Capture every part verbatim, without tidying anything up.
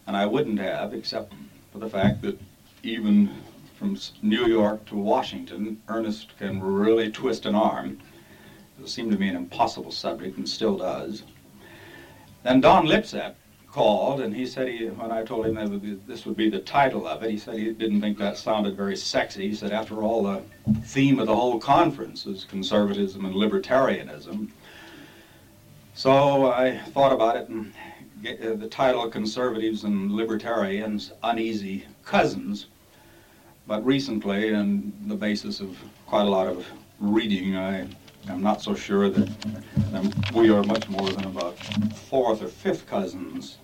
and I wouldn't have, except for the fact that even from New York to Washington, Ernest can really twist an arm. It seemed to me an impossible subject, and still does. Then Don Lipset called, and he said, he, when I told him that would be, this would be the title of it, he said he didn't think that sounded very sexy. He said, after all, the theme of the whole conference is conservatism and libertarianism. So I thought about it, and get, uh, the title, Conservatives and Libertarians, Uneasy Cousins. But recently, on the basis of quite a lot of reading, I am not so sure that um, we are much more than about fourth or fifth cousins.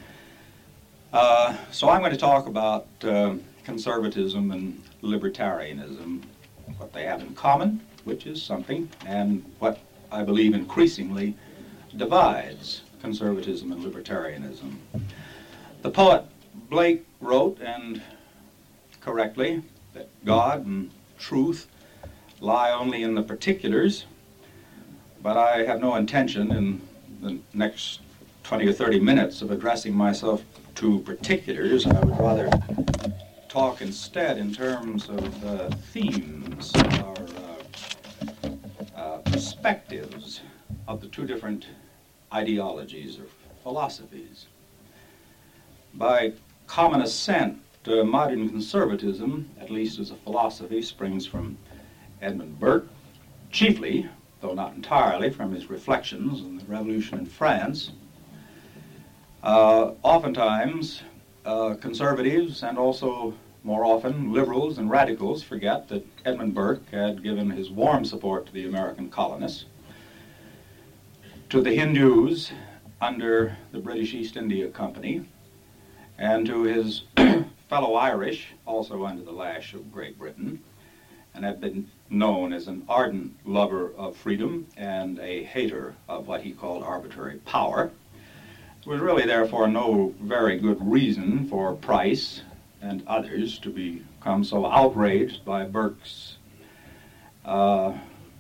Uh, so I'm going to talk about uh, conservatism and libertarianism, what they have in common, which is something, and what I believe increasingly divides conservatism and libertarianism. The poet Blake wrote, and correctly, that God and truth lie only in the particulars, but I have no intention in the next twenty or thirty minutes of addressing myself to particulars. I would rather talk instead in terms of uh, themes or uh, uh, perspectives of the two different ideologies or philosophies. By common assent, Uh, modern conservatism, at least as a philosophy, springs from Edmund Burke, chiefly, though not entirely, from his reflections on the revolution in France. Uh, oftentimes, uh, conservatives and also more often liberals and radicals forget that Edmund Burke had given his warm support to the American colonists, to the Hindus under the British East India Company, and to his fellow Irish, also under the lash of Great Britain, and had been known as an ardent lover of freedom and a hater of what he called arbitrary power. There was really, therefore, no very good reason for Price and others to become so outraged by Burke's uh,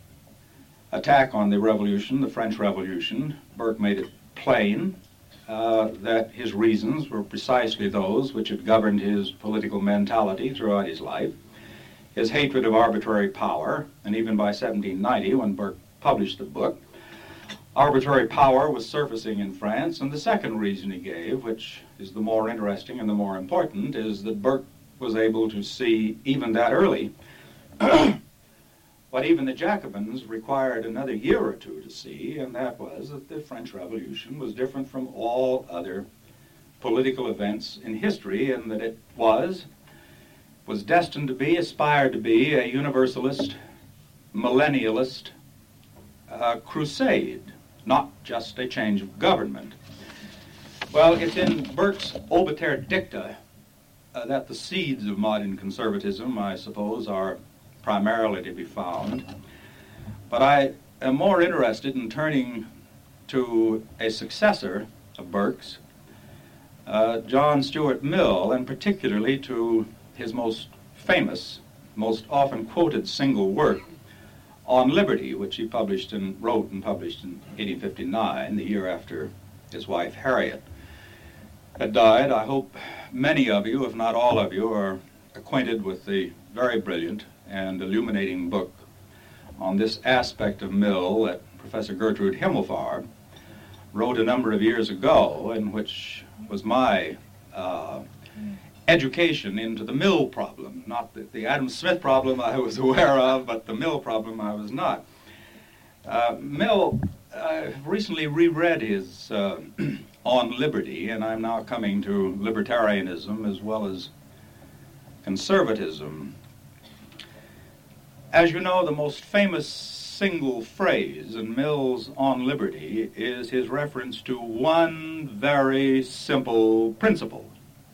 attack on the revolution, the French Revolution. Burke made it plain Uh, that his reasons were precisely those which had governed his political mentality throughout his life, his hatred of arbitrary power, and even by seventeen ninety, when Burke published the book, arbitrary power was surfacing in France. And the second reason he gave, which is the more interesting and the more important, is that Burke was able to see even that early what even the Jacobins required another year or two to see, and that was that the French Revolution was different from all other political events in history, and that it was, was destined to be, aspired to be, a universalist, millennialist uh, crusade, not just a change of government. Well, it's in Burke's Obiter Dicta uh, that the seeds of modern conservatism, I suppose, are primarily to be found. But I am more interested in turning to a successor of Burke's, uh, John Stuart Mill, and particularly to his most famous, most often quoted single work on liberty, which he published and wrote and published in eighteen fifty-nine, the year after his wife Harriet had died. I hope many of you, if not all of you, are acquainted with the very brilliant and illuminating book on this aspect of Mill that Professor Gertrude Himmelfarb wrote a number of years ago, and which was my uh, education into the Mill problem. Not the, the Adam Smith problem I was aware of, but the Mill problem I was not. Uh, Mill, I recently reread his uh, On Liberty, and I'm now coming to libertarianism as well as conservatism. As you know, the most famous single phrase in Mill's On Liberty is his reference to one very simple principle.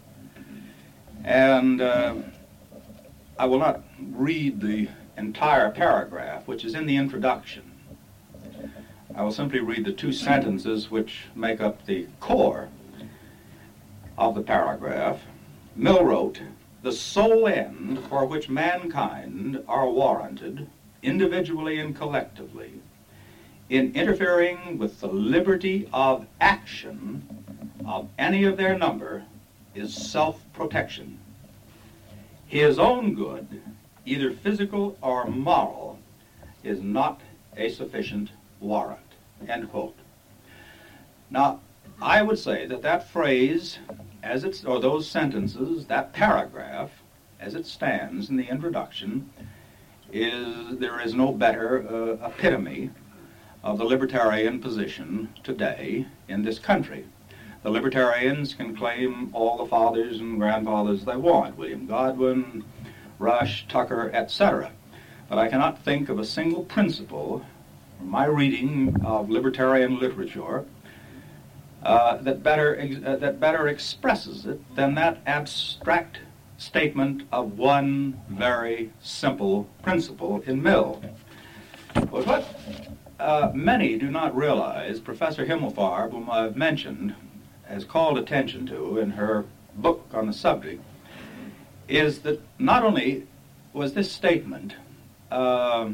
And uh, I will not read the entire paragraph, which is in the introduction. I will simply read the two sentences which make up the core of the paragraph. Mill wrote, "The sole end for which mankind are warranted, individually and collectively, in interfering with the liberty of action of any of their number, is self-protection. His own good, either physical or moral, is not a sufficient warrant." End quote. Now, I would say that that phrase, as it's, or those sentences, that paragraph, as it stands in the introduction, is there is no better uh, epitome of the libertarian position today in this country. The libertarians can claim all the fathers and grandfathers they want, William Godwin, Rush, Tucker, et cetera. But I cannot think of a single principle from my reading of libertarian literature uh, that better ex- uh, that better expresses it than that abstract statement of one very simple principle in Mill. But what uh, many do not realize, Professor Himmelfarb, whom I've mentioned, has called attention to in her book on the subject, is that not only was this statement uh,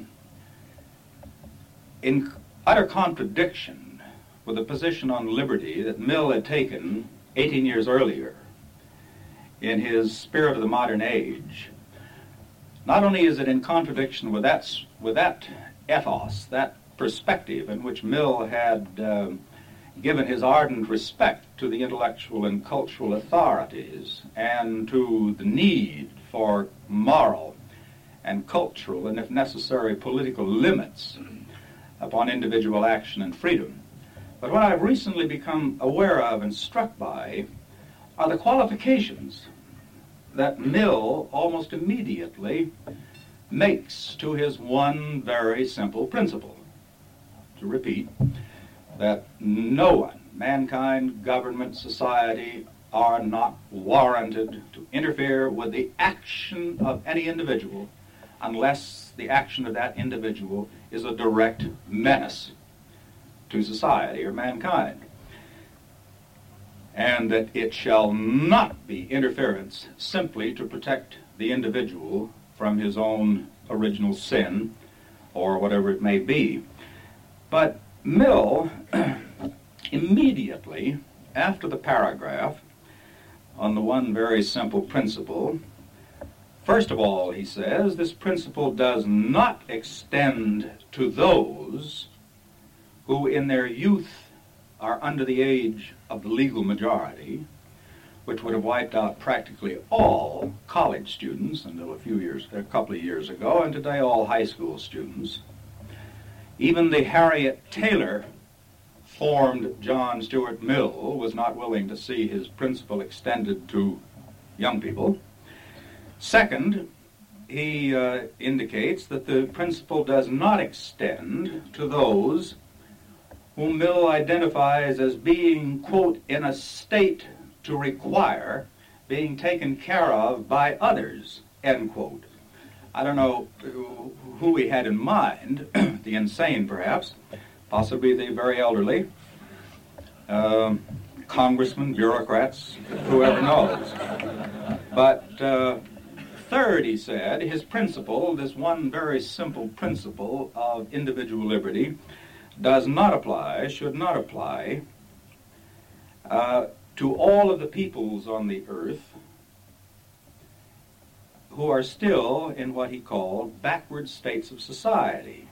in utter contradiction with the position on liberty that Mill had taken eighteen years earlier in his Spirit of the Modern Age, not only is it in contradiction with that, with that ethos, that perspective in which Mill had uh, given his ardent respect to the intellectual and cultural authorities and to the need for moral and cultural and, if necessary, political limits upon individual action and freedom. But what I've recently become aware of and struck by are the qualifications that Mill almost immediately makes to his one very simple principle. To repeat, that no one, mankind, government, society, are not warranted to interfere with the action of any individual unless the action of that individual is a direct menace to society or mankind. And that it shall not be interference simply to protect the individual from his own original sin or whatever it may be. But Mill, immediately after the paragraph on the one very simple principle, first of all, he says, this principle does not extend to those who in their youth are under the age of the legal majority, which would have wiped out practically all college students until a few years, a couple of years ago, and today all high school students. Even the Harriet Taylor formed John Stuart Mill was not willing to see his principle extended to young people. Second, he uh, indicates that the principle does not extend to those whom Mill identifies as being, quote, in a state to require being taken care of by others, end quote. I don't know who he had in mind, the insane perhaps, possibly the very elderly, um, congressmen, bureaucrats, whoever knows. But uh, third, he said, his principle, this one very simple principle of individual liberty, does not apply, should not apply, uh, to all of the peoples on the earth who are still in what he called backward states of society.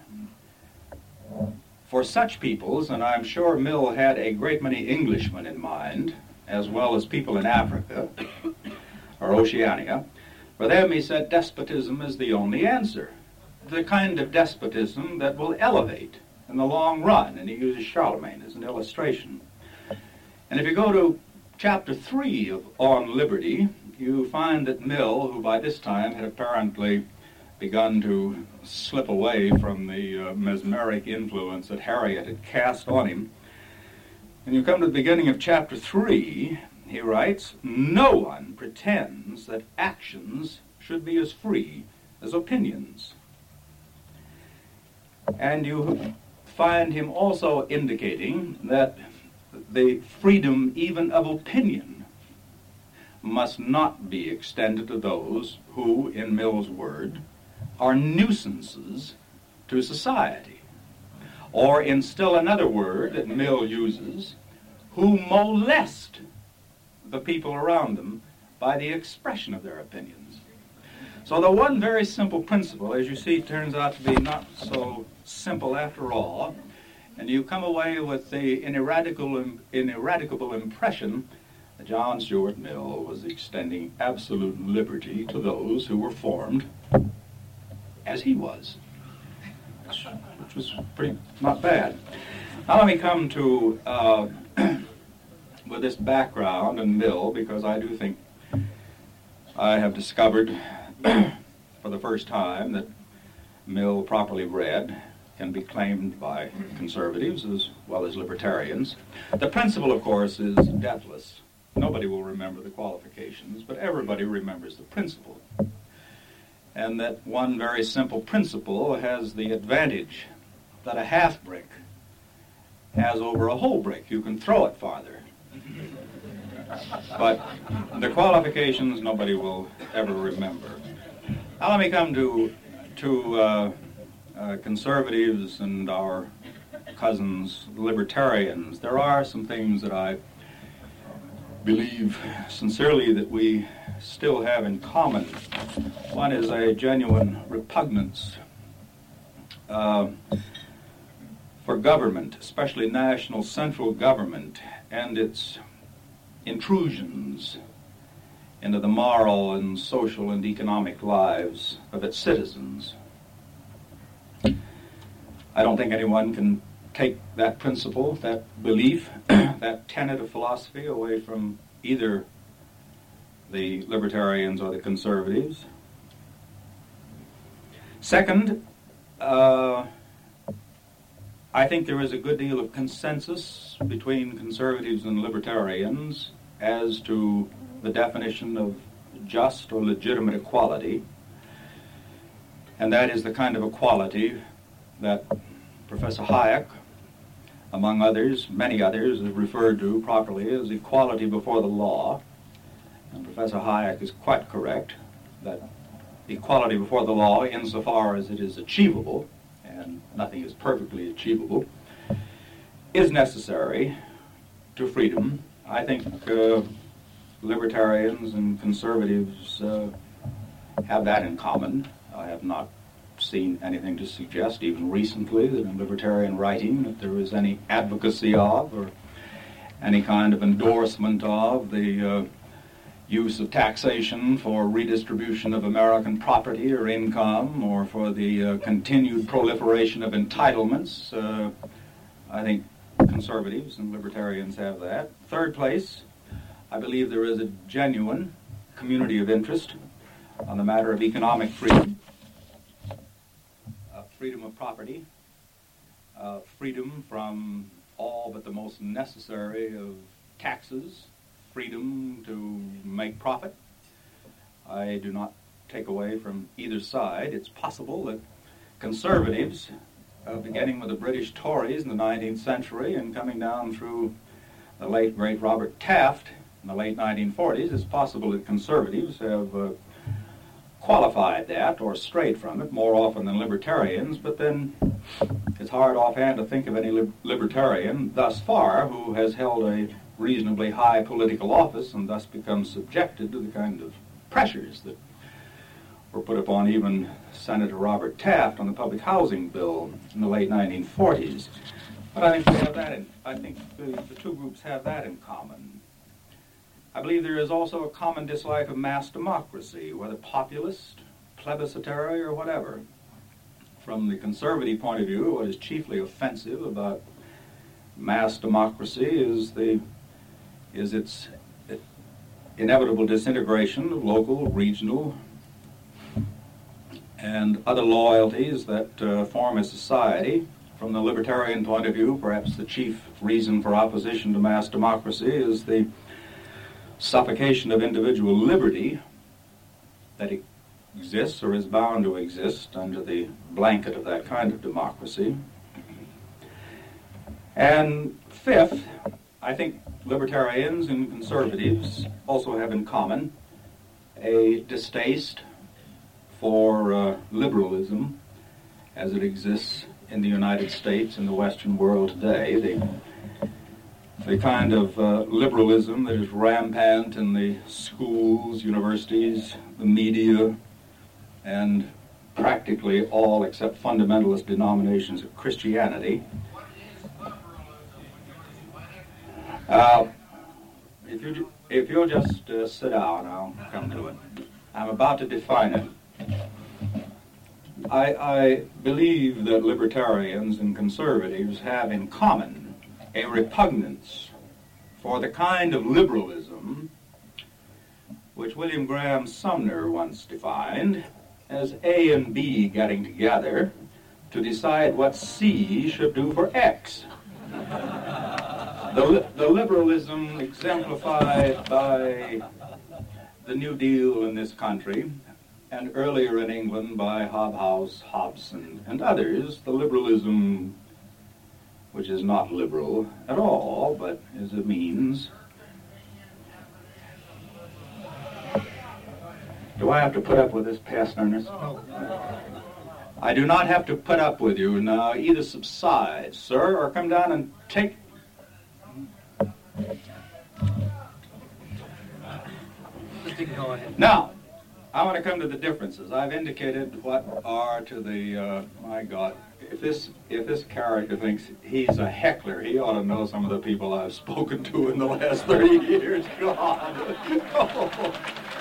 For such peoples, and I'm sure Mill had a great many Englishmen in mind, as well as people in Africa or Oceania, for them, he said, despotism is the only answer. The kind of despotism that will elevate in the long run, and he uses Charlemagne as an illustration. And if you go to chapter three of On Liberty, you find that Mill, who by this time had apparently begun to slip away from the uh, mesmeric influence that Harriet had cast on him, and you come to the beginning of chapter three, he writes, "No one pretends that actions should be as free as opinions." And you find him also indicating that the freedom even of opinion must not be extended to those who, in Mill's word, are nuisances to society. Or in still another word that Mill uses, who molest the people around them by the expression of their opinions. So the one very simple principle, as you see, turns out to be not so simple after all, and you come away with the ineradicable, ineradicable impression that John Stuart Mill was extending absolute liberty to those who were formed as he was, which, which was pretty not bad. Now let me come to, uh, with this background and Mill, because I do think I have discovered for the first time that Mill, properly read, can be claimed by conservatives as well as libertarians. The principle, of course, is deathless. Nobody will remember the qualifications, but everybody remembers the principle. And that one very simple principle has the advantage that a half brick has over a whole brick. You can throw it farther. But the qualifications nobody will ever remember. Now let me come to, to uh, uh, conservatives and our cousins, libertarians. There are some things that I believe sincerely that we still have in common. One is a genuine repugnance uh, for government, especially national central government, and its intrusions into the moral and social and economic lives of its citizens. I don't think anyone can take that principle, that belief, that tenet of philosophy away from either the libertarians or the conservatives. Second, uh, I think there is a good deal of consensus between conservatives and libertarians as to the definition of just or legitimate equality, and that is the kind of equality that Professor Hayek, among others, many others, have referred to properly as equality before the law. And Professor Hayek is quite correct that equality before the law, insofar as it is achievable, and nothing is perfectly achievable, is necessary to freedom. I think uh, libertarians and conservatives uh, have that in common. I have not seen anything to suggest, even recently, that in libertarian writing that there is any advocacy of or any kind of endorsement of the uh, use of taxation for redistribution of American property or income, or for the uh, continued proliferation of entitlements. Uh, I think conservatives and libertarians have that. Third place, I believe there is a genuine community of interest on the matter of economic freedom, uh, freedom of property, uh, freedom from all but the most necessary of taxes, freedom to make profit. I do not take away from either side. It's possible that conservatives, uh, beginning with the British Tories in the nineteenth century and coming down through the late great Robert Taft in the late nineteen forties, it's possible that conservatives have uh, qualified that or strayed from it more often than libertarians, but then it's hard offhand to think of any li- libertarian thus far who has held a reasonably high political office and thus become subjected to the kind of pressures that were put upon even Senator Robert Taft on the public housing bill in the late nineteen forties. But I think we have that in, I think the, the two groups have that in common. I believe there is also a common dislike of mass democracy, whether populist, plebiscitary, or whatever. From the conservative point of view, what is chiefly offensive about mass democracy is the is its inevitable disintegration of local, regional, and other loyalties that uh, form a society. From the libertarian point of view, perhaps the chief reason for opposition to mass democracy is the suffocation of individual liberty that exists or is bound to exist under the blanket of that kind of democracy. And fifth, I think libertarians and conservatives also have in common a distaste for uh, liberalism as it exists in the United States and the Western world today. The, the kind of uh, liberalism that is rampant in the schools, universities, the media, and practically all except fundamentalist denominations of Christianity. Uh, if, you, if you'll just uh, sit down, I'll come to it. I'm about to define it. I, I believe that libertarians and conservatives have in common a repugnance for the kind of liberalism which William Graham Sumner once defined as A and B getting together to decide what C should do for X. The, the liberalism exemplified by the New Deal in this country, and earlier in England by Hobhouse, Hobson, and others, the liberalism which is not liberal at all, but is a means. Do I have to put up with this, past Ernest? I do not have to put up with you. Now, either subside, sir, or come down and take... Go ahead. Now, I want to come to the differences. I've indicated what are to the, uh, my God, if this if this character thinks he's a heckler, he ought to know some of the people I've spoken to in the last thirty years. God. Oh.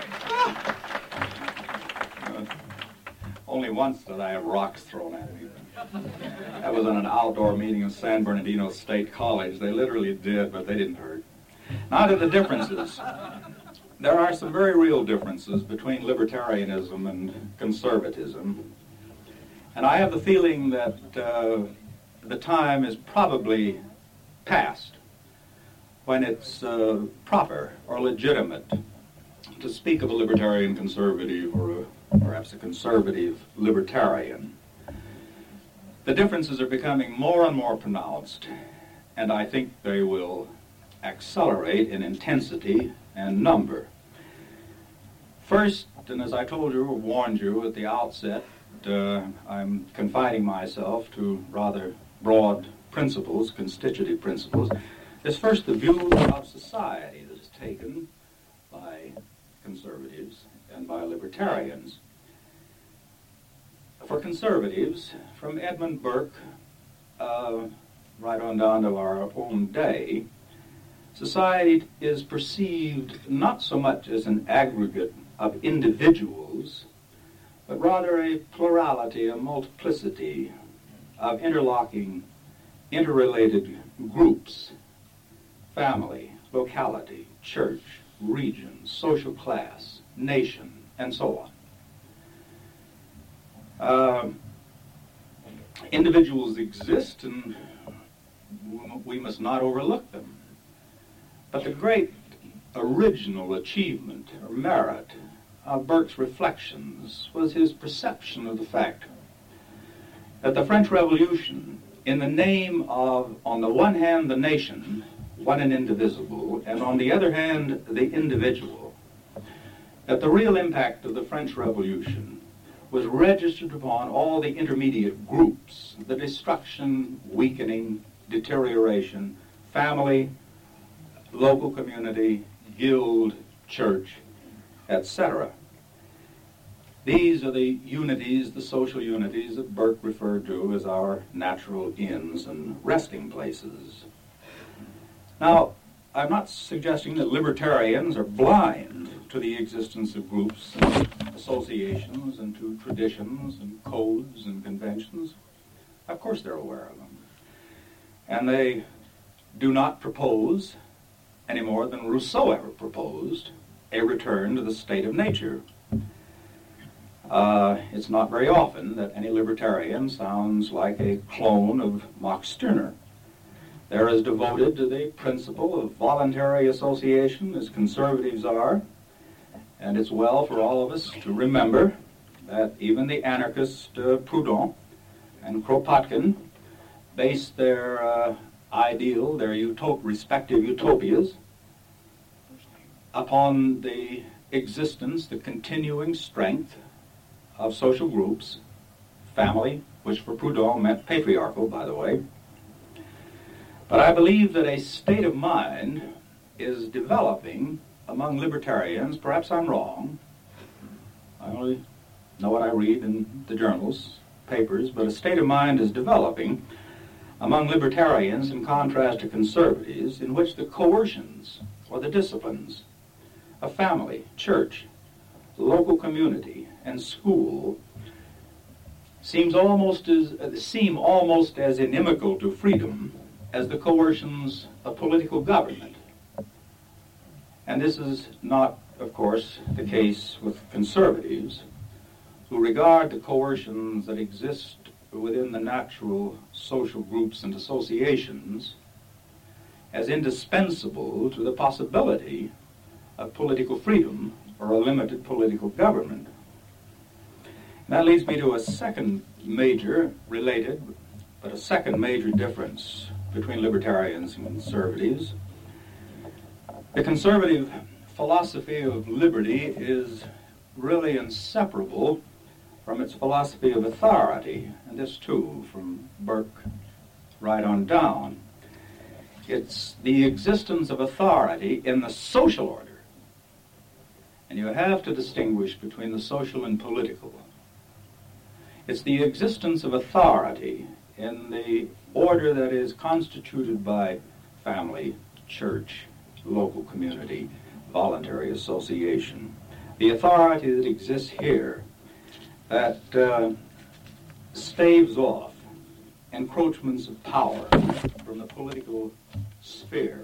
Uh, only once did I have rocks thrown at me. That was in an outdoor meeting in San Bernardino State College. They literally did, but they didn't hurt. Now to the differences. There are some very real differences between libertarianism and conservatism. And I have the feeling that uh, the time is probably past when it's uh, proper or legitimate to speak of a libertarian conservative or a, perhaps a conservative libertarian. The differences are becoming more and more pronounced, and I think they will accelerate in intensity and number. First, and as I told you or warned you at the outset, uh, I'm confining myself to rather broad principles, constitutive principles. There's first the view of society that is taken by conservatives and by libertarians. For conservatives, from Edmund Burke uh, right on down to our own day, society is perceived not so much as an aggregate of individuals, but rather a plurality, a multiplicity of interlocking, interrelated groups, family, locality, church, region, social class, nation, and so on. Uh, individuals exist, and we must not overlook them. But the great original achievement or merit of Burke's reflections was his perception of the fact that the French Revolution, in the name of, on the one hand, the nation, one and indivisible, and on the other hand, the individual, that the real impact of the French Revolution was registered upon all the intermediate groups, the destruction, weakening, deterioration, family, local community, guild, church, et cetera. These are the unities, the social unities that Burke referred to as our natural inns and resting places. Now, I'm not suggesting that libertarians are blind to the existence of groups and associations and to traditions and codes and conventions. Of course they're aware of them. And they do not propose, any more than Rousseau ever proposed, a return to the state of nature. Uh, it's not very often that any libertarian sounds like a clone of Max Stirner. They're as devoted to the principle of voluntary association as conservatives are, and it's well for all of us to remember that even the anarchist uh, Proudhon and Kropotkin based their uh, ideal, their utop- respective utopias, upon the existence, the continuing strength of social groups, family, which for Proudhon meant patriarchal, by the way. But I believe that a state of mind is developing among libertarians. Perhaps I'm wrong. I only know what I read in the journals, papers, but a state of mind is developing among libertarians in contrast to conservatives, in which the coercions or the disciplines of family, church, local community, and school seems almost as uh, seem almost as inimical to freedom as the coercions of political government. And this is not, of course, the case with conservatives, who regard the coercions that exist within the natural social groups and associations as indispensable to the possibility of political freedom or a limited political government. And that leads me to a second major, related, but a second major difference between libertarians and conservatives. The conservative philosophy of liberty is really inseparable from its philosophy of authority, and this too from Burke right on down. It's the existence of authority in the social order. And you have to distinguish between the social and political. It's the existence of authority in the order that is constituted by family, church, local community, voluntary association. The authority that exists here that uh, staves off encroachments of power from the political sphere.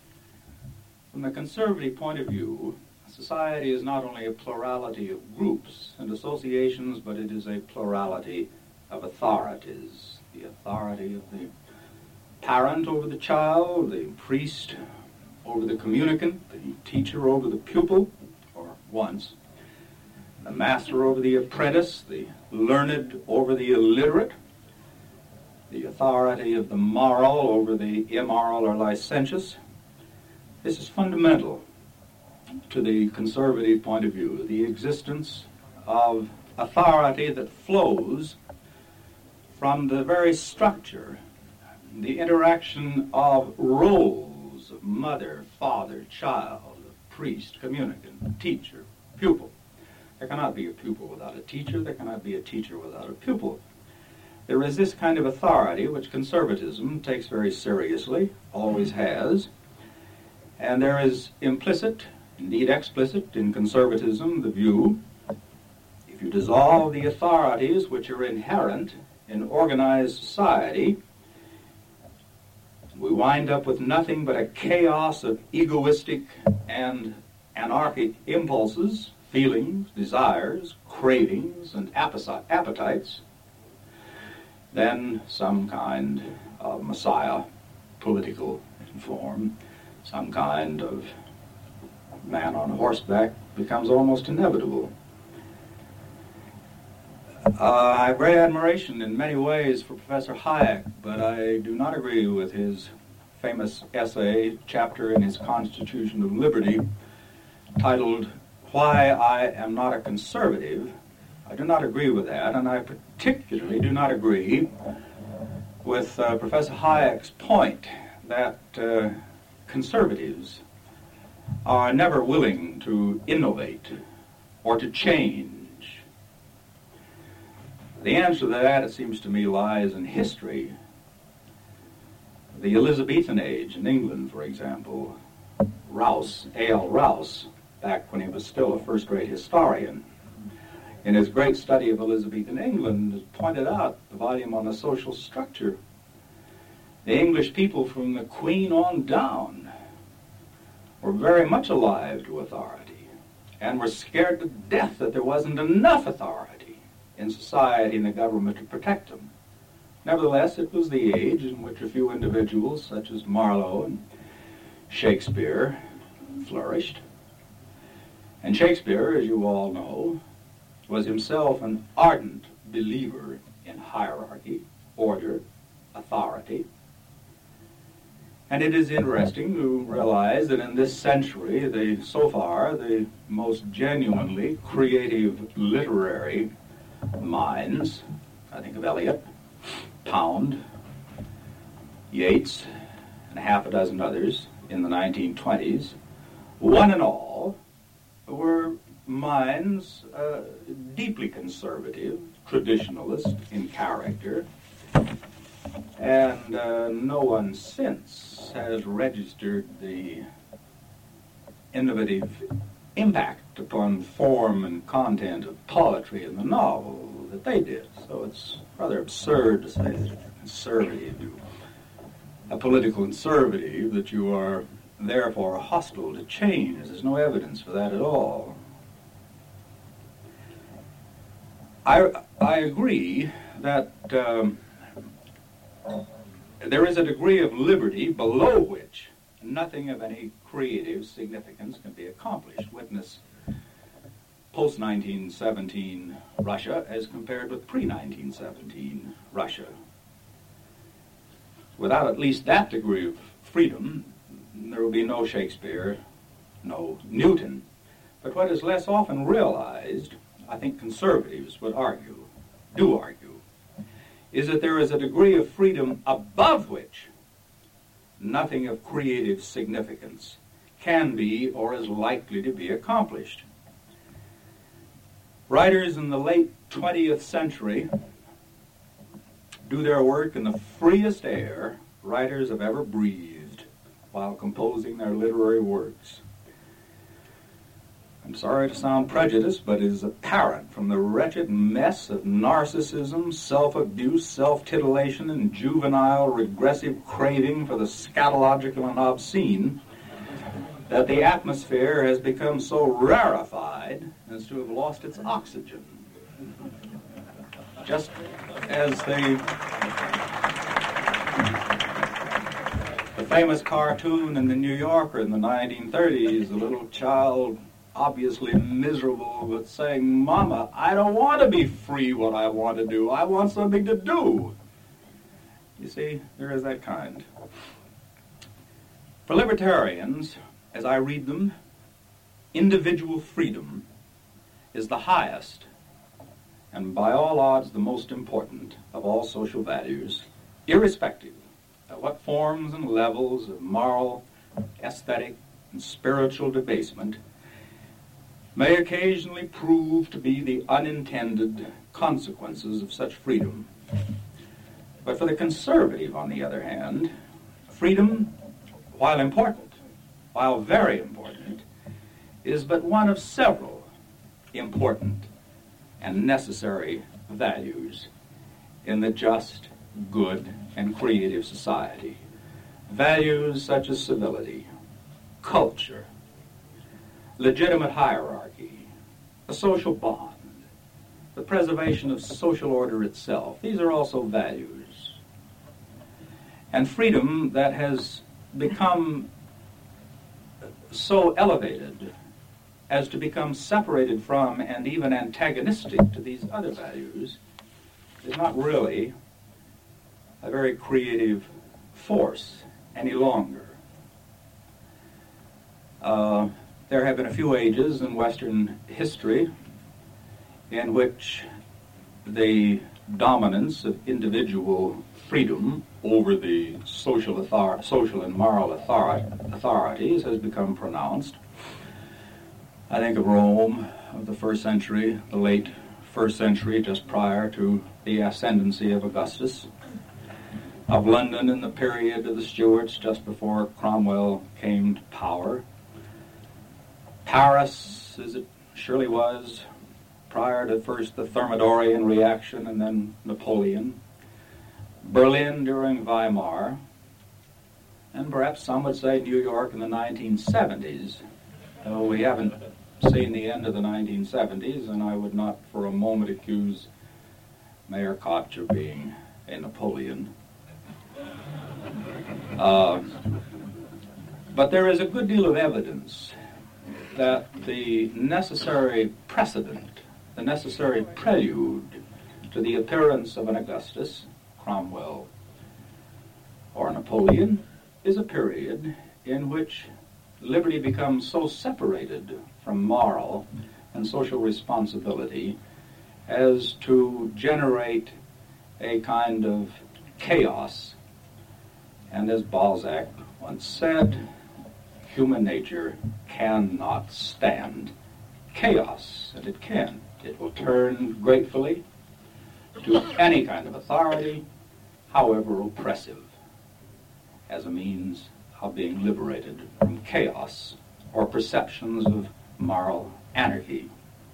From the conservative point of view, society is not only a plurality of groups and associations, but it is a plurality of authorities. The authority of the parent over the child, the priest over the communicant, the teacher over the pupil, or once, the master over the apprentice, the learned over the illiterate, the authority of the moral over the immoral or licentious. This is fundamental to the conservative point of view, the existence of authority that flows from the very structure, the interaction of roles of mother, father, child, priest, communicant, teacher, pupil. There cannot be a pupil without a teacher. There cannot be a teacher without a pupil. There is this kind of authority which conservatism takes very seriously, always has, and there is implicit, indeed explicit, in conservatism the view, if you dissolve the authorities which are inherent in organized society, we wind up with nothing but a chaos of egoistic and anarchic impulses, feelings, desires, cravings, and appetites, then some kind of messiah, political in form, some kind of man on horseback becomes almost inevitable. Uh, I have great admiration in many ways for Professor Hayek, but I do not agree with his famous essay, chapter in his Constitution of Liberty, titled Why I Am Not a Conservative. I do not agree with that, and I particularly do not agree with uh, Professor Hayek's point that uh, conservatives are never willing to innovate or to change. The answer to that, it seems to me, lies in history. The Elizabethan age in England, for example, Rouse, A L Rouse, back when he was still a first-rate historian, in his great study of Elizabethan England, has pointed out the volume on the social structure. The English people from the Queen on down were very much alive to authority and were scared to death that there wasn't enough authority in society and the government to protect them. Nevertheless, it was the age in which a few individuals, such as Marlowe and Shakespeare, flourished. And Shakespeare, as you all know, was himself an ardent believer in hierarchy, order, authority. And it is interesting to realize that in this century, the, so far, the most genuinely creative literary minds, I think of Eliot, Pound, Yeats, and a half a dozen others in the nineteen twenties, one and all were minds uh, deeply conservative, traditionalist in character, and uh, no one since has registered the innovative impact upon form and content of poetry in the novel that they did. So it's rather absurd to say that if you're conservative, a political conservative, that you are therefore hostile to change. There's no evidence for that at all. I, I agree that um, there is a degree of liberty below which nothing of any creative significance can be accomplished. Witness post nineteen seventeen Russia as compared with pre nineteen seventeen Russia. Without at least that degree of freedom, there will be no Shakespeare, no Newton. But what is less often realized, I think conservatives would argue, do argue, is that there is a degree of freedom above which nothing of creative significance can be or is likely to be accomplished. Writers in the late twentieth century do their work in the freest air writers have ever breathed while composing their literary works. I'm sorry to sound prejudiced, but it is apparent from the wretched mess of narcissism, self-abuse, self-titillation, and juvenile regressive craving for the scatological and obscene that the atmosphere has become so rarefied as to have lost its oxygen. Just as the, the famous cartoon in the New Yorker in the nineteen thirties, the little child obviously miserable but saying, "Mama, I don't want to be free what I want to do. I want something to do." You see, there is that kind. For libertarians, as I read them, individual freedom is the highest and by all odds the most important of all social values, irrespective of what forms and levels of moral, aesthetic, and spiritual debasement may occasionally prove to be the unintended consequences of such freedom. But for the conservative, on the other hand, freedom, while important, while very important, is but one of several important and necessary values in the just, good, and creative society. Values such as civility, culture, legitimate hierarchy, a social bond, the preservation of social order itself. These are also values. And freedom that has become so elevated as to become separated from and even antagonistic to these other values is not really a very creative force any longer. Uh, there have been a few ages in Western history in which the dominance of individual freedom over the social, author- social and moral author- authorities has become pronounced. I think of Rome of the first century, the late first century, just prior to the ascendancy of Augustus, of London in the period of the Stuarts, just before Cromwell came to power, Paris, as it surely was, prior to first the Thermidorian reaction and then Napoleon, Berlin during Weimar, and perhaps some would say New York in the nineteen seventies, though we haven't seen the end of the nineteen seventies, and I would not for a moment accuse Mayor Koch of being a Napoleon. Uh, but there is a good deal of evidence that the necessary precedent, the necessary prelude to the appearance of an Augustus, Cromwell, or Napoleon, is a period in which liberty becomes so separated from moral and social responsibility as to generate a kind of chaos And as Balzac once said, human nature cannot stand chaos, and it can. It will turn gratefully to any kind of authority, however oppressive, as a means of being liberated from chaos or perceptions of moral anarchy.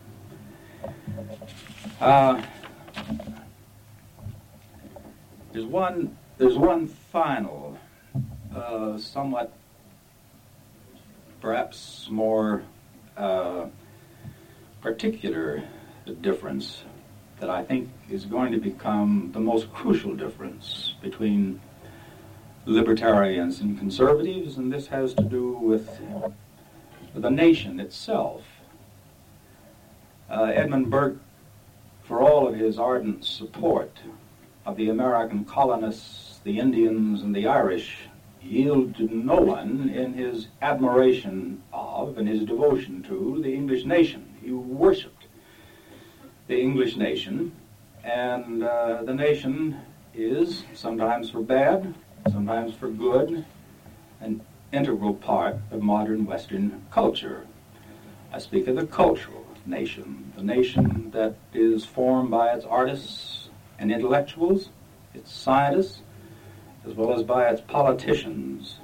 Uh, there's one. There's one final, uh, somewhat, perhaps more uh, particular difference that I think is going to become the most crucial difference between libertarians and conservatives, and this has to do with the nation itself. Uh, Edmund Burke, for all of his ardent support of the American colonists, the Indians, and the Irish, yielded to no one in his admiration of and his devotion to the English nation. He worshipped the English nation, and uh, the nation is, sometimes for bad, sometimes for good, an integral part of modern Western culture. I speak of the cultural nation, the nation that is formed by its artists and intellectuals, its scientists, as well as by its politicians.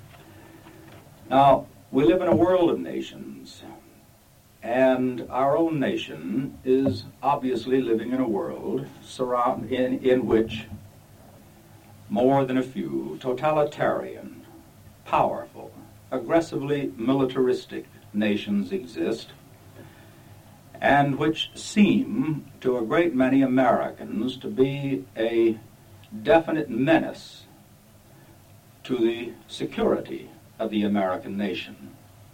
Now, we live in a world of nations, and our own nation is obviously living in a world surround, in, in which more than a few totalitarian, powerful, aggressively militaristic nations exist, and which seem to a great many Americans to be a definite menace to the security of the American nation,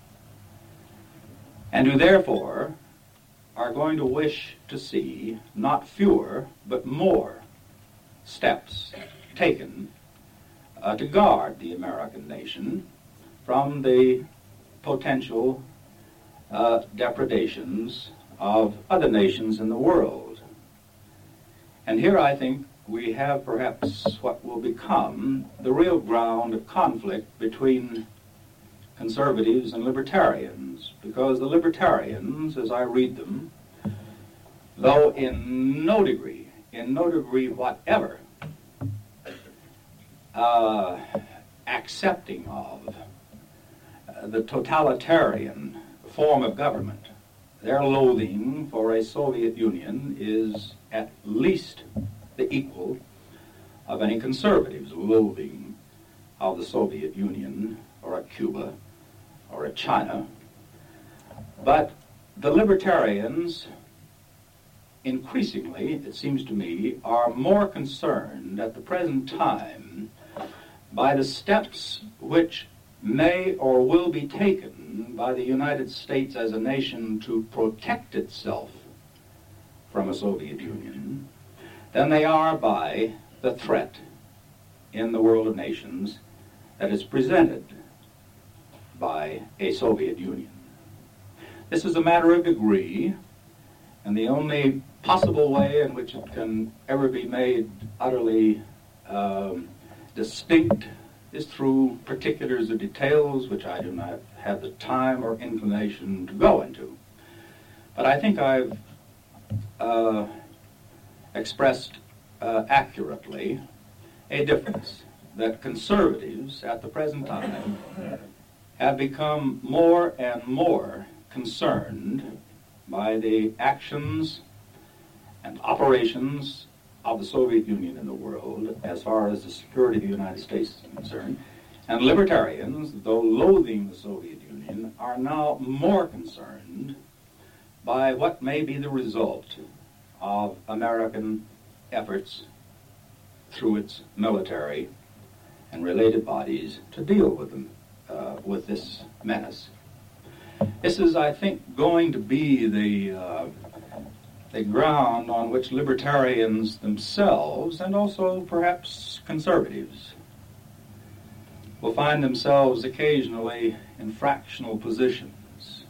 and who therefore are going to wish to see not fewer but more steps taken uh, to guard the American nation from the potential uh, depredations of other nations in the world. And here I think we have perhaps what will become the real ground of conflict between conservatives and libertarians, because the libertarians, as I read them, though in no degree, in no degree whatever, uh, accepting of uh, the totalitarian form of government, their loathing for a Soviet Union is at least the equal of any conservative's loathing of the Soviet Union or a Cuba or a China. But the libertarians, increasingly, it seems to me, are more concerned at the present time by the steps which may or will be taken by the United States as a nation to protect itself from a Soviet Union than they are by the threat in the world of nations that is presented by a Soviet Union. This is a matter of degree, and the only possible way in which it can ever be made utterly um, distinct is through particulars or details which I do not have the time or inclination to go into. But I think I've uh, expressed uh, accurately a difference that conservatives at the present time have become more and more concerned by the actions and operations of the Soviet Union in the world as far as the security of the United States is concerned. And libertarians, though loathing the Soviet Union, are now more concerned by what may be the result of American efforts through its military and related bodies to deal with them, uh, with this menace. This is, I think, going to be the uh, the ground on which libertarians themselves, and also perhaps conservatives, will find themselves occasionally in fractional positions.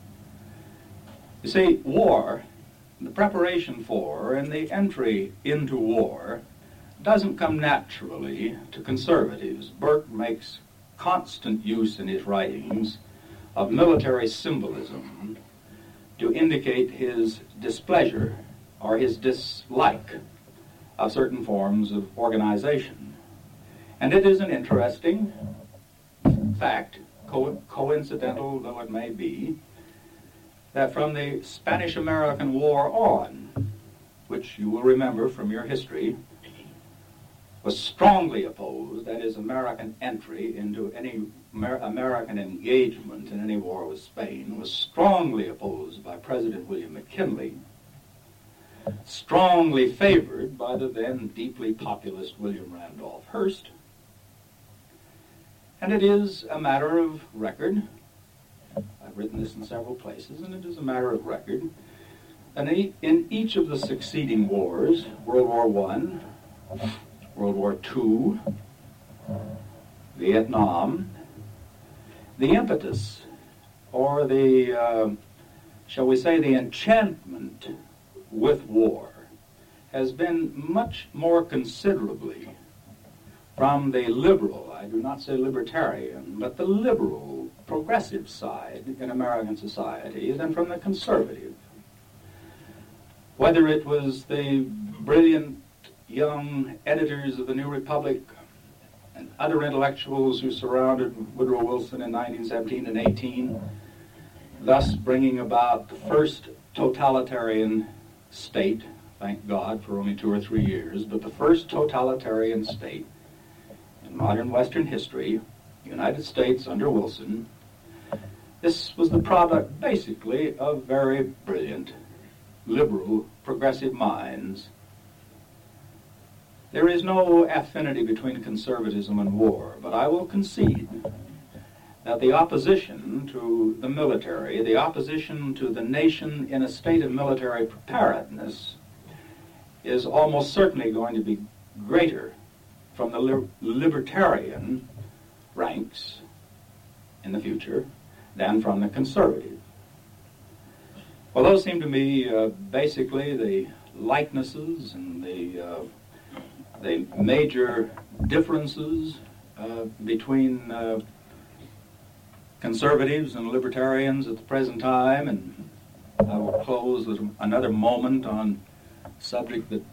You see, war, the preparation for and the entry into war doesn't come naturally to conservatives. Burke makes constant use in his writings of military symbolism to indicate his displeasure or his dislike of certain forms of organization. And it is an interesting fact, co- coincidental though it may be, that from the Spanish-American War on, which you will remember from your history, was strongly opposed, that is, American entry into any Amer- American engagement in any war with Spain, was strongly opposed by President William McKinley, strongly favored by the then deeply populist William Randolph Hearst. And it is a matter of record, I've written this in several places, and it is a matter of record, and in each of the succeeding wars, World War One, World War Two, Vietnam, the impetus, or the, uh, shall we say, the enchantment with war has been much more considerably from the liberal, I do not say libertarian, but the liberal, progressive side in American society than from the conservative. Whether it was the brilliant young editors of the New Republic and other intellectuals who surrounded Woodrow Wilson in nineteen seventeen and eighteen, thus bringing about the first totalitarian state, thank God for only two or three years, but the first totalitarian state in modern Western history, the United States under Wilson. This was the product, basically, of very brilliant, liberal, progressive minds. There is no affinity between conservatism and war, but I will concede that the opposition to the military, the opposition to the nation in a state of military preparedness, is almost certainly going to be greater from the li- libertarian ranks in the future than from the conservative. Well, those seem to me uh, basically the likenesses and the uh, the major differences uh, between uh, conservatives and libertarians at the present time, and I will close with another moment on a subject that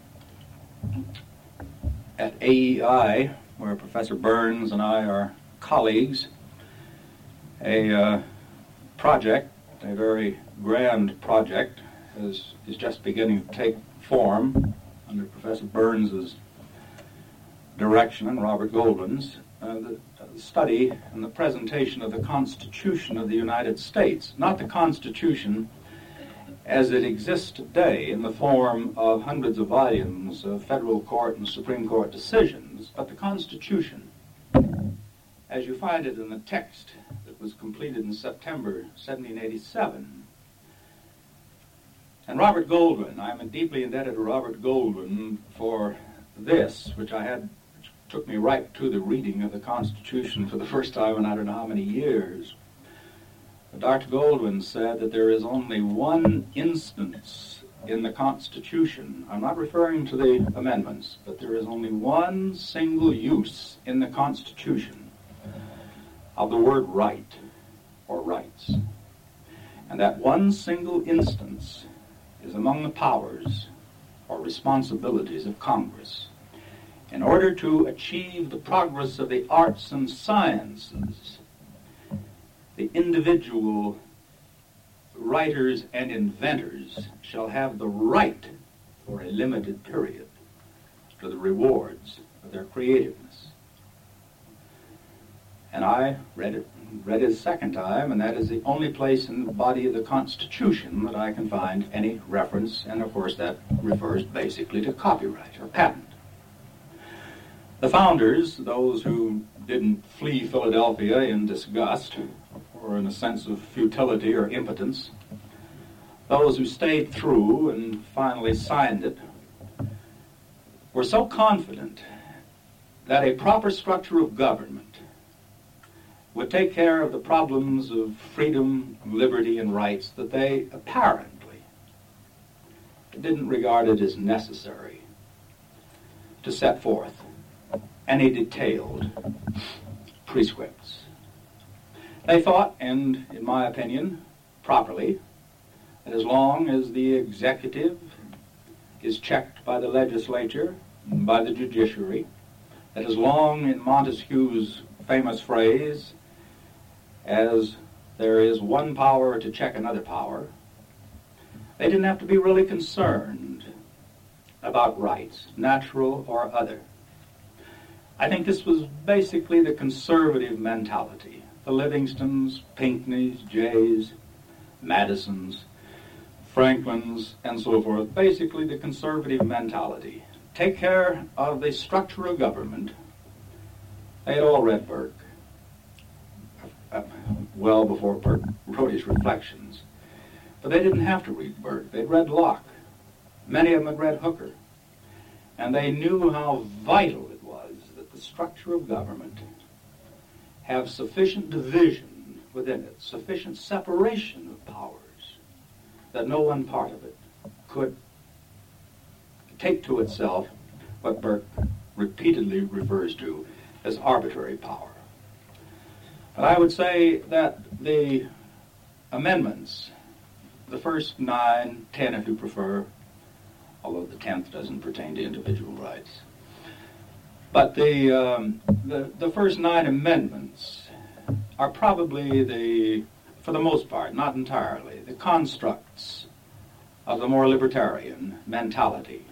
at A E I, where Professor Burns and I are colleagues, a uh, project, a very grand project, is, is just beginning to take form under Professor Burns's direction and Robert Goldwyn's, uh, the, uh, the study and the presentation of the Constitution of the United States. Not the Constitution as it exists today in the form of hundreds of volumes of federal court and Supreme Court decisions, but the Constitution as you find it in the text that was completed in September seventeen eighty-seven. And Robert Goldwyn, I'm deeply indebted to Robert Goldwyn for this, which I had took me right to the reading of the Constitution for the first time in I don't know how many years. But Doctor Goldwyn said that there is only one instance in the Constitution, I'm not referring to the amendments, but there is only one single use in the Constitution of the word right or rights. And that one single instance is among the powers or responsibilities of Congress. In order to achieve the progress of the arts and sciences, the individual writers and inventors shall have the right for a limited period to the rewards of their creativeness. And I read it, read it a second time, and that is the only place in the body of the Constitution that I can find any reference, and of course that refers basically to copyright or patent. The founders, those who didn't flee Philadelphia in disgust or in a sense of futility or impotence, those who stayed through and finally signed it, were so confident that a proper structure of government would take care of the problems of freedom, liberty, and rights that they apparently didn't regard it as necessary to set forth any detailed prescripts. They thought, and in my opinion, properly, that as long as the executive is checked by the legislature and by the judiciary, that as long, in Montesquieu's famous phrase, as there is one power to check another power, they didn't have to be really concerned about rights, natural or other. I think this was basically the conservative mentality. The Livingstons, Pinckneys, Jays, Madisons, Franklins, and so forth, basically the conservative mentality. Take care of the structure of government. They had all read Burke, uh, well before Burke wrote his Reflections. But they didn't have to read Burke. They'd read Locke. Many of them had read Hooker. And they knew how vital it was that the structure of government have sufficient division within it, sufficient separation of powers, that no one part of it could take to itself what Burke repeatedly refers to as arbitrary power. But I would say that the amendments, the first nine, ten if you prefer, although the tenth doesn't pertain to individual rights, but the, um, the, the first nine amendments are probably the, for the most part, not entirely, the constructs of the more libertarian mentality.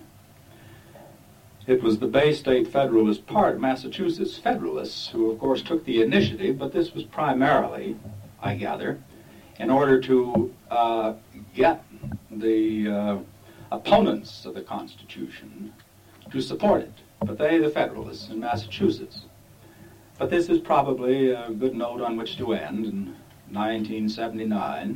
It was the Bay State Federalist part, Massachusetts Federalists, who of course took the initiative, but this was primarily, I gather, in order to uh, get the uh, opponents of the Constitution to support it. But they, the Federalists in Massachusetts. But this is probably a good note on which to end in nineteen seventy-nine,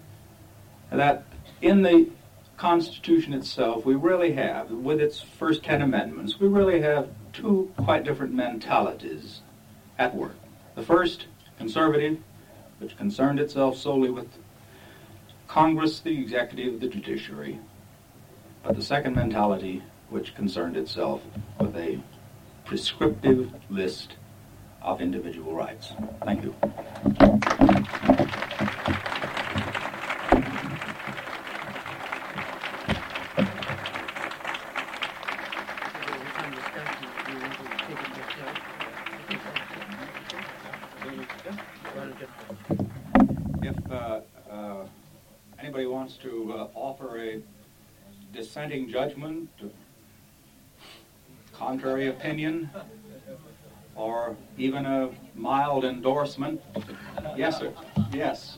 that in the Constitution itself, we really have, with its first ten amendments, we really have two quite different mentalities at work. The first, conservative, which concerned itself solely with Congress, the executive, the judiciary. But the second mentality, which concerned itself with a prescriptive list of individual rights. Thank you. If uh, uh, anybody wants to uh, offer a dissenting judgment, contrary opinion, or even a mild endorsement. Yes, sir. Yes.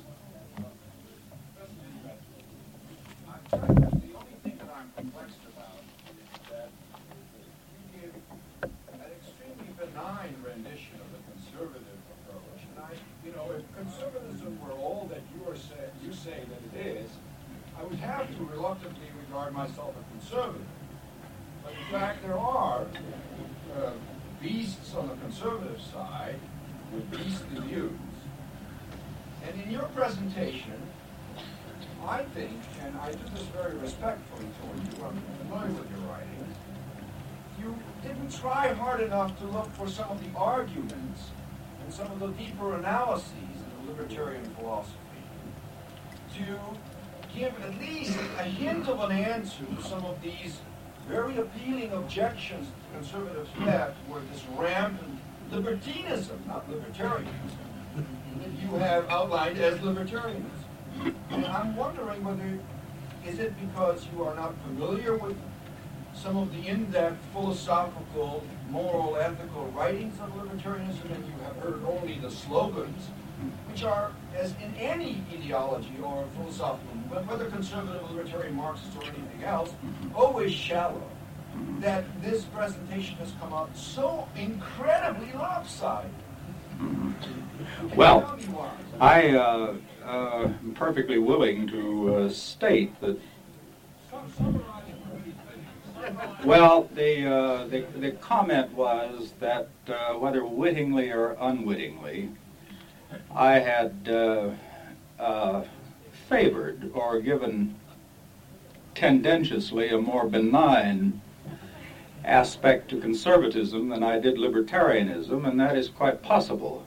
The only thing that I'm perplexed about is that you give an extremely benign rendition of the conservative approach. And I, you know, if conservatism were all that you are say, you say that it is, I would have to reluctantly regard myself a conservative. But in fact, there are uh, beasts on the conservative side with beastly views. And in your presentation, I think, and I do this very respectfully toward you, I'm familiar with your writing, you didn't try hard enough to look for some of the arguments and some of the deeper analyses of the libertarian philosophy to give at least a hint of an answer to some of these very appealing objections that conservatives have toward this rampant libertinism, not libertarianism, that you have outlined as libertarianism. And I'm wondering whether, is it because you are not familiar with some of the in-depth philosophical, moral, ethical writings of libertarianism, and you have heard only the slogans, which are, as in any ideology or philosophical movement, whether conservative, libertarian, Marxist, or anything else, always shallow, that this presentation has come out so incredibly lopsided. Well, I uh, uh, am perfectly willing to uh, state that. Well, the, uh, the the comment was that uh, whether wittingly or unwittingly, I had uh, uh, favored or given tendentiously a more benign aspect to conservatism than I did libertarianism, and that is quite possible.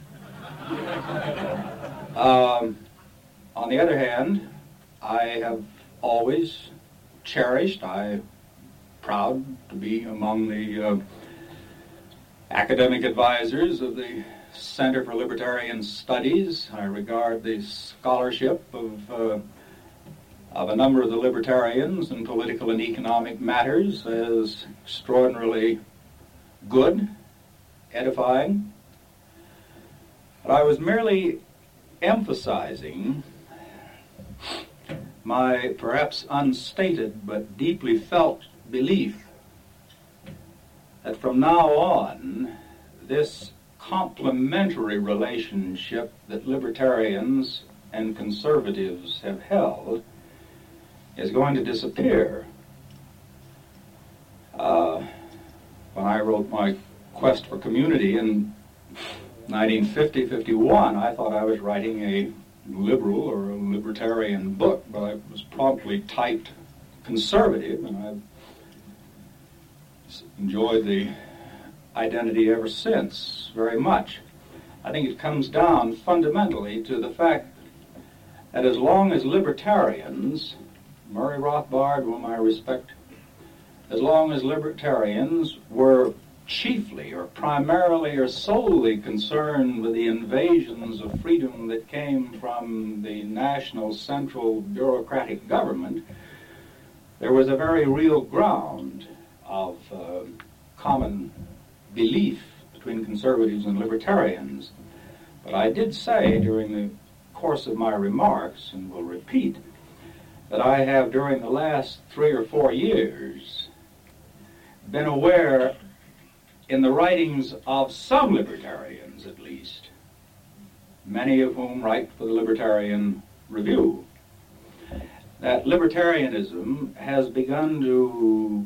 Um, on the other hand, I have always cherished, I'm proud to be among the uh, academic advisors of the Center for Libertarian Studies. I regard the scholarship of, uh, of a number of the libertarians in political and economic matters as extraordinarily good, edifying. But I was merely emphasizing my perhaps unstated but deeply felt belief that from now on, this complementary relationship that libertarians and conservatives have held is going to disappear. Uh, when I wrote my Quest for Community in nineteen fifty fifty-one, I thought I was writing a liberal or a libertarian book, but I was promptly typed conservative, and I've enjoyed the identity ever since very much. I think it comes down fundamentally to the fact that as long as libertarians, Murray Rothbard, whom I respect, as long as libertarians were chiefly or primarily or solely concerned with the invasions of freedom that came from the national central bureaucratic government, there was a very real ground of uh, common belief between conservatives and libertarians. But I did say during the course of my remarks, and will repeat, that I have during the last three or four years been aware in the writings of some libertarians at least, many of whom write for the Libertarian Review, that libertarianism has begun to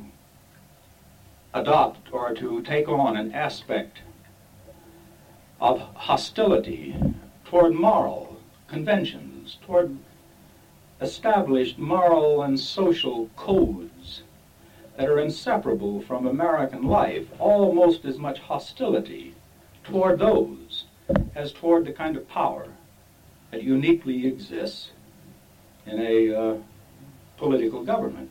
adopt or to take on an aspect of hostility toward moral conventions, toward established moral and social codes that are inseparable from American life, almost as much hostility toward those as toward the kind of power that uniquely exists in a uh, political government.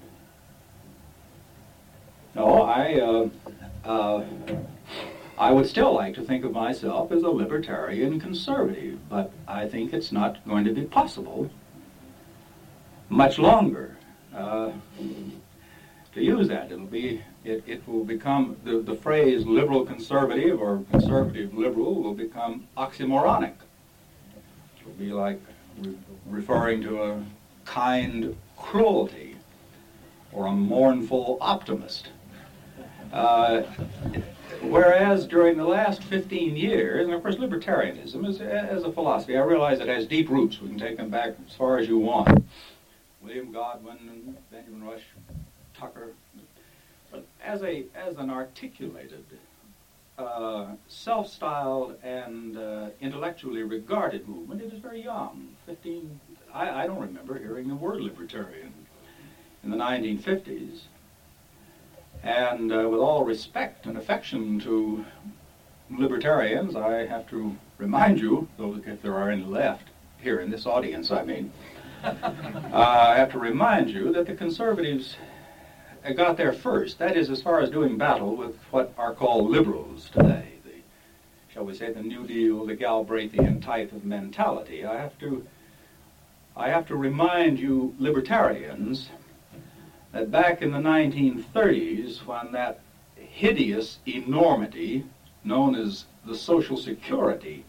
No, I, uh, uh, I would still like to think of myself as a libertarian conservative, but I think it's not going to be possible much longer uh, to use that. It'll be, it, it will become, the, the phrase liberal conservative or conservative liberal will become oxymoronic. It will be like re- referring to a kind cruelty or a mournful optimist. Uh, whereas during the last fifteen years, and of course libertarianism is, as a philosophy, I realize it has deep roots. We can take them back as far as you want. William Godwin and Benjamin Rush, Tucker. But as a as an articulated, uh, self-styled and uh, intellectually regarded movement, it is very young. Fifteen. I, I don't remember hearing the word libertarian in the nineteen fifties. And uh, with all respect and affection to libertarians, I have to remind you, though if there are any left here in this audience, I mean, uh, I have to remind you that the conservatives got there first. That is, as far as doing battle with what are called liberals today, the, shall we say, the New Deal, the Galbraithian type of mentality. I have to, I have to remind you libertarians that back in the nineteen thirties, when that hideous enormity known as the Social Security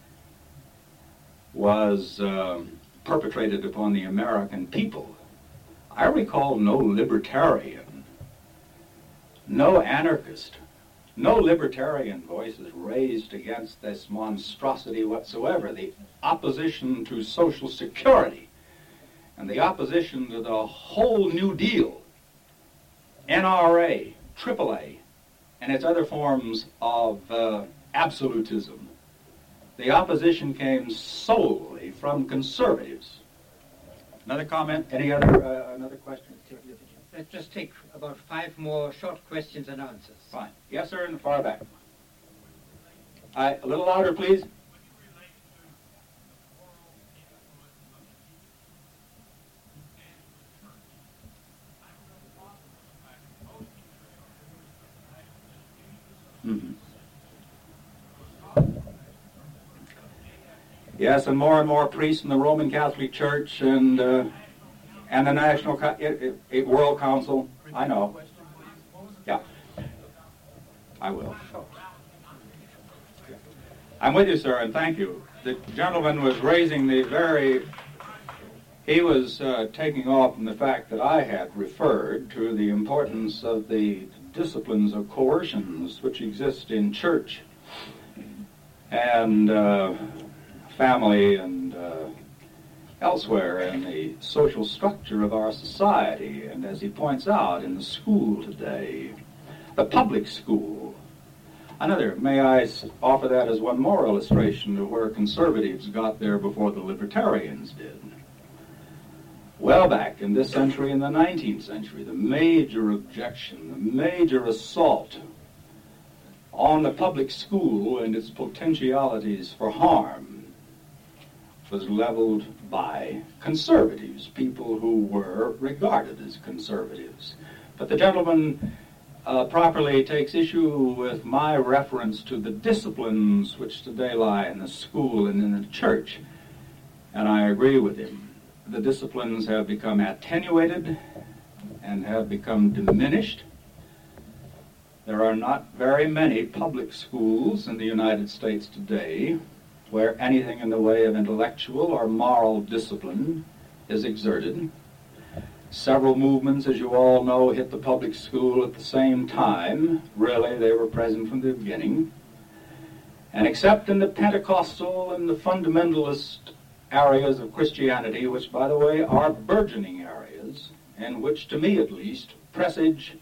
was um, perpetrated upon the American people, I recall no libertarian, no anarchist, no libertarian voices raised against this monstrosity whatsoever, the opposition to Social Security and the opposition to the whole New Deal, N R A, triple A, and its other forms of uh, absolutism. The opposition came solely from conservatives. Another comment? Any other? Uh, another question? let's just take about five more short questions and answers. Fine. Yes, sir, in the far back. I, a little louder, please. Mm-hmm. Yes, and more and more priests in the Roman Catholic Church and uh, and the National Co- it, it, World Council. I know. Yeah, I will. I'm with you, sir, and thank you. The gentleman was raising the very. He was uh, taking off from the fact that I had referred to the importance of the disciplines of coercions which exist in church and uh, family and uh, elsewhere in the social structure of our society. And as he points out, in the school today, the public school. Another, may I offer that as one more illustration of where conservatives got there before the libertarians did. Well back in this century, in the nineteenth century, the major objection, the major assault on the public school and its potentialities for harm was leveled by conservatives, people who were regarded as conservatives. But the gentleman uh, properly takes issue with my reference to the disciplines which today lie in the school and in the church, and I agree with him. The disciplines have become attenuated and have become diminished. There are not very many public schools in the United States today where anything in the way of intellectual or moral discipline is exerted. Several movements, as you all know, hit the public school at the same time. Really, they were present from the beginning. And except in the Pentecostal and the fundamentalist areas of Christianity, which, by the way, are burgeoning areas, and which, to me at least, presage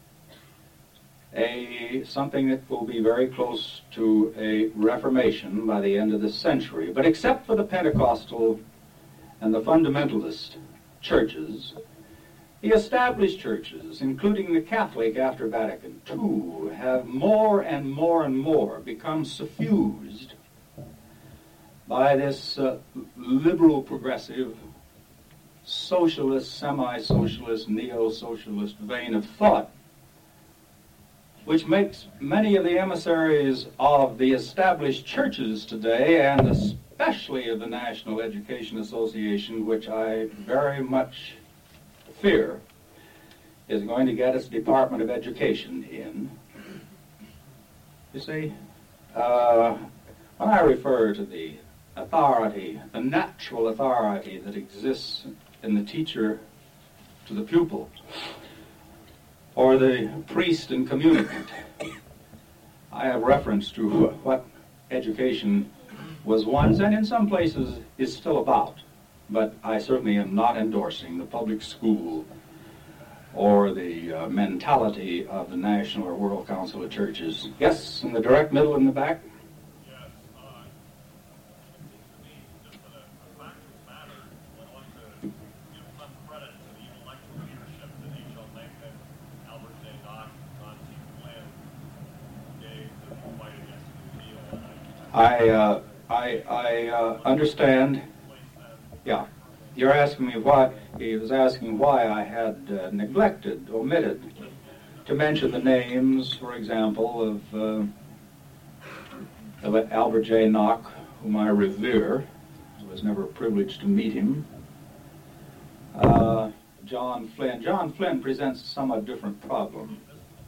a something that will be very close to a reformation by the end of this century. But except for the Pentecostal and the fundamentalist churches, the established churches, including the Catholic after Vatican Two, have more and more and more become suffused by this uh, liberal, progressive, socialist, semi-socialist, neo-socialist vein of thought, which makes many of the emissaries of the established churches today, and especially of the National Education Association, which I very much fear is going to get its Department of Education in. You see, uh, when I refer to the authority, the natural authority that exists in the teacher to the pupil, or the priest and communicant, I have reference to what education was once and in some places is still about. But I certainly am not endorsing the public school or the uh, mentality of the National or World Council of Churches. Yes, in the direct middle in the back. I, uh, I, I uh, understand. Yeah, you're asking me why, he was asking why I had uh, neglected, omitted to mention the names, for example, of, uh, of Albert J. Nock, whom I revere. I was never privileged to meet him. Uh, John Flynn. John Flynn presents a somewhat different problem.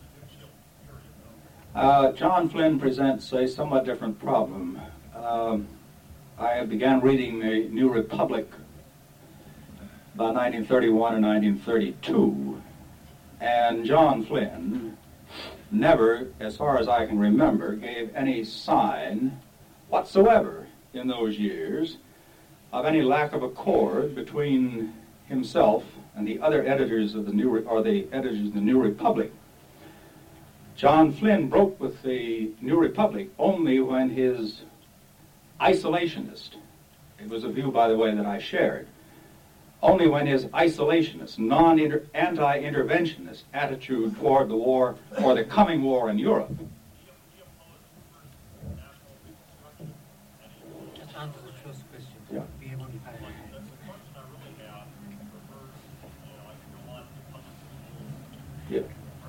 Uh, John Flynn presents a somewhat different problem. Um, I began reading the New Republic about nineteen thirty-one and nineteen thirty-two, and John Flynn never, as far as I can remember, gave any sign whatsoever in those years of any lack of accord between himself and the other editors of the New, or the editors of the New Republic. John Flynn broke with the New Republic only when his isolationist, it was a view, by the way, that I shared, only when his isolationist, non-inter, anti-interventionist attitude toward the war or the coming war in Europe. Just answer the first question. Yeah. We have only five minutes. Yeah.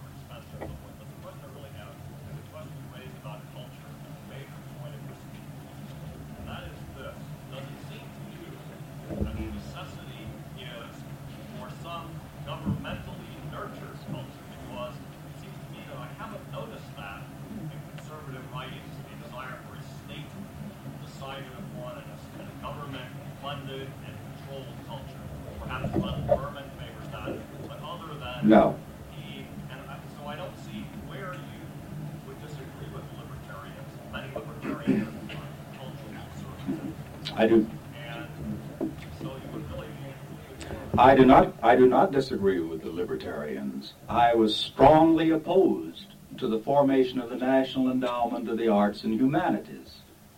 Governmentally nurtures culture, because it seems to me that I haven't noticed that in conservative writings, a desire for a state decided upon and a, and a government-funded and controlled culture. Perhaps Glenn Berman favors that, but other than No. he, and I, so I don't see where you would disagree with the libertarians. Many libertarians are cultural conservatives. I do. And so you would really I do not. I do not disagree with the libertarians. I was strongly opposed to the formation of the National Endowment of the Arts and Humanities,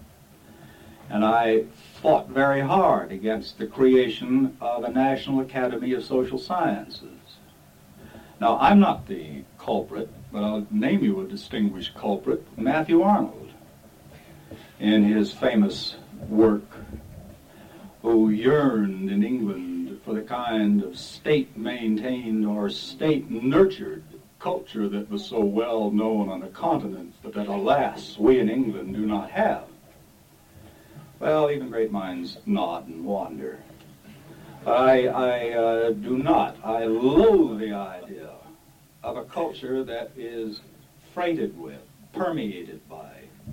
and I fought very hard against the creation of a National Academy of Social Sciences. Now, I'm not the culprit, but I'll name you a distinguished culprit: Matthew Arnold, in his famous work, who yearned in England for the kind of state-maintained or state-nurtured culture that was so well known on the continent, but that, alas, we in England do not have. Well, even great minds nod and wander. I, I uh, do not. I loathe the idea of a culture that is freighted with, permeated by,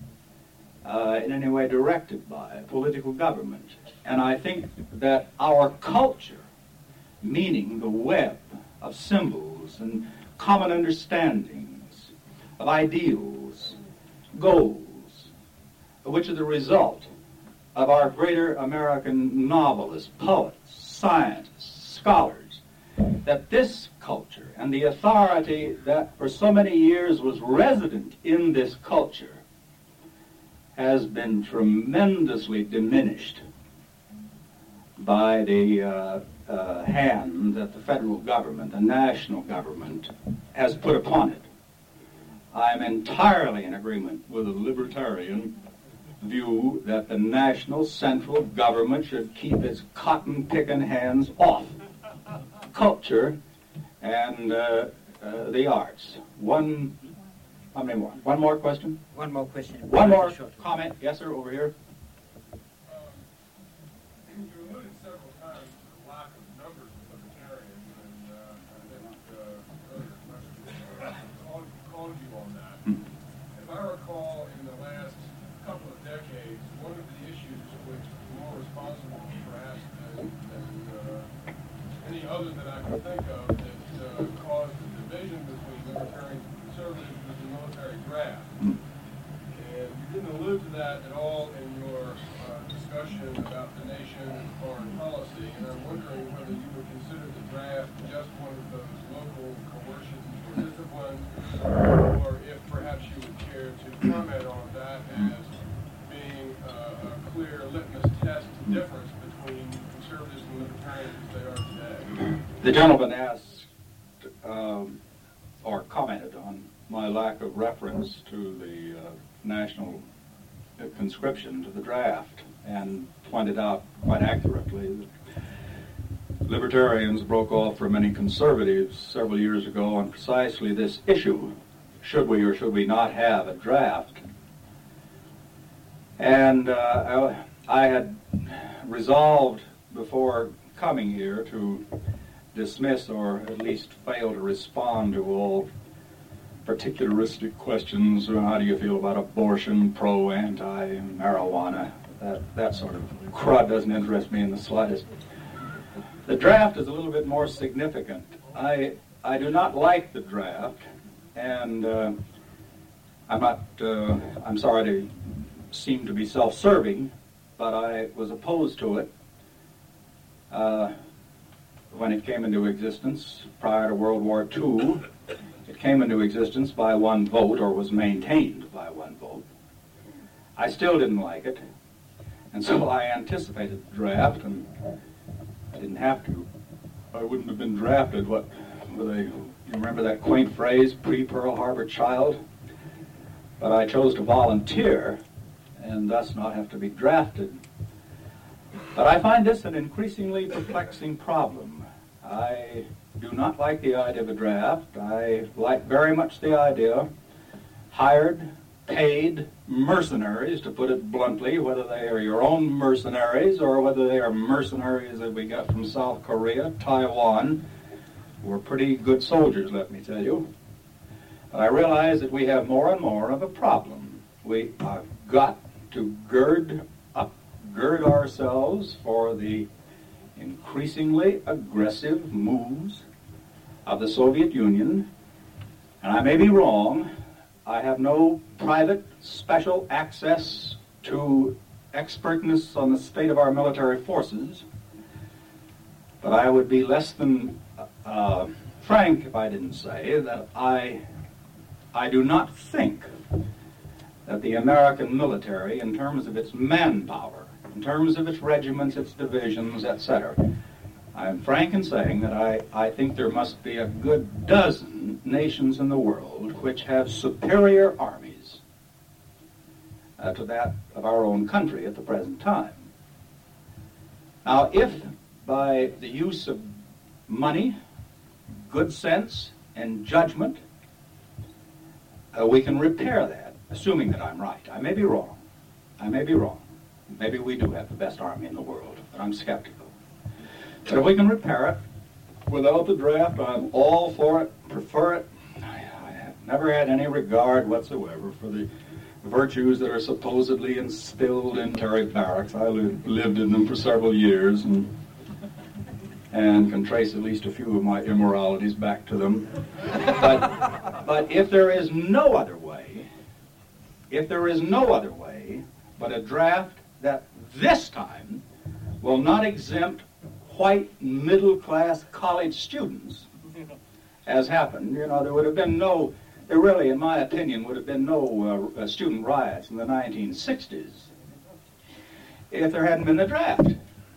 uh, in any way directed by political government. And I think that our culture, meaning the web of symbols and common understandings, of ideals, goals, which are the result of our greater American novelists, poets, scientists, scholars, that this culture and the authority that for so many years was resident in this culture has been tremendously diminished by the uh, uh, hand that the federal government, the national government, has put upon it. I'm entirely in agreement with the libertarian view that the national central government should keep its cotton-picking hands off culture and uh, uh, the arts. One, how many more? One more question? One more question. One more Short. comment. Yes, sir, over here. You alluded several times to the lack of numbers of libertarians, and uh, I think uh, earlier questions called, called you on that. If I recall, in the last couple of decades, one of the issues which was more responsible, perhaps, than, than uh, any other that I can think of that uh, caused the division between libertarians and conservatives was the military draft. And you didn't allude to that at all in your uh, discussion about the nation and foreign policy, and I'm wondering whether you would consider the draft just one of those local coercions or disciplines, or if perhaps you would care to comment on that as being uh, a clear litmus test difference between conservatives and libertarians as they are today. The gentleman asked um, or commented on my lack of reference to the uh, national conscription, to the draft, and pointed out quite accurately that libertarians broke off from many conservatives several years ago on precisely this issue: should we or should we not have a draft? And uh, I, I had resolved before coming here to dismiss or at least fail to respond to all particularistic questions. How do you feel about abortion, pro, anti, marijuana? That, that sort of crud doesn't interest me in the slightest. The draft is a little bit more significant. I, I do not like the draft, and uh, I'm not, uh, I'm sorry to seem to be self-serving, but I was opposed to it uh, when it came into existence prior to World War Two. It came into existence by one vote, or was maintained by one vote. I still didn't like it, and so I anticipated the draft, and I didn't have to I wouldn't have been drafted. What were they? You remember that quaint phrase, pre-Pearl Harbor child? But I chose to volunteer and thus not have to be drafted. But I find this an increasingly perplexing problem. I do not like the idea of a draft. I like very much the idea hired, paid mercenaries, to put it bluntly, whether they are your own mercenaries or whether they are mercenaries that we got from South Korea, Taiwan, who are pretty good soldiers, let me tell you. But I realize that we have more and more of a problem. We have got to gird up, gird ourselves for the increasingly aggressive moves of the Soviet Union. And I may be wrong. I have no private special access to expertness on the state of our military forces, but I would be less than uh, frank if I didn't say that I, I do not think that the American military, in terms of its manpower, in terms of its regiments, its divisions, et cetera, I'm frank in saying that I, I think there must be a good dozen nations in the world which have superior armies uh, to that of our own country at the present time. Now, if by the use of money, good sense, and judgment, uh, we can repair that, assuming that I'm right. I may be wrong. I may be wrong. Maybe we do have the best army in the world, but I'm skeptical. But if we can repair it without the draft, I'm all for it, prefer it. I, I have never had any regard whatsoever for the virtues that are supposedly instilled in Terry barracks. I li- lived in them for several years and, and can trace at least a few of my immoralities back to them. But, but if there is no other way, if there is no other way but a draft that this time will not exempt white middle-class college students, as happened, you know, there would have been no, there really, in my opinion, would have been no uh, student riots in the nineteen sixties if there hadn't been the draft.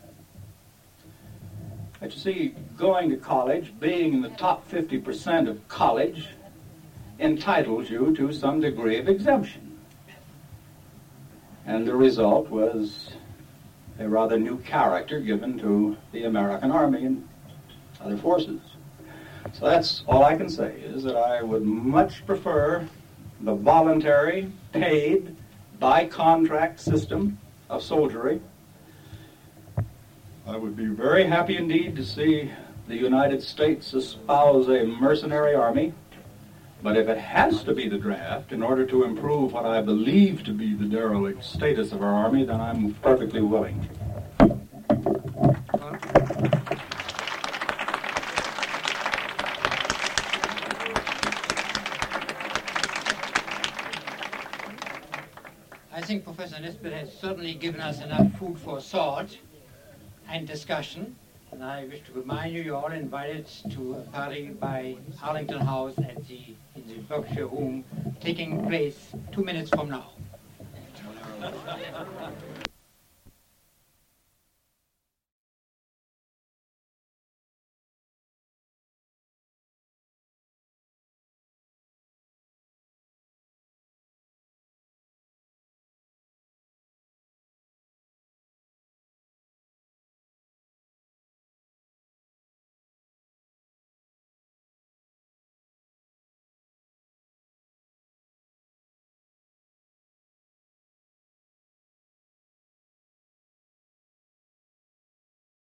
But you see, going to college, being in the top fifty percent of college, entitles you to some degree of exemption. And the result was a rather new character given to the American Army and other forces. So that's all I can say, is that I would much prefer the voluntary, paid, by-contract system of soldiery. I would be very happy indeed to see the United States espouse a mercenary army, but if it has to be the draft in order to improve what I believe to be the derelict status of our army, then I'm perfectly willing. I think Professor Nisbet has certainly given us enough food for thought and discussion. And I wish to remind you, you're all invited to a party by Arlington House at the, in the Berkshire Room, taking place two minutes from now.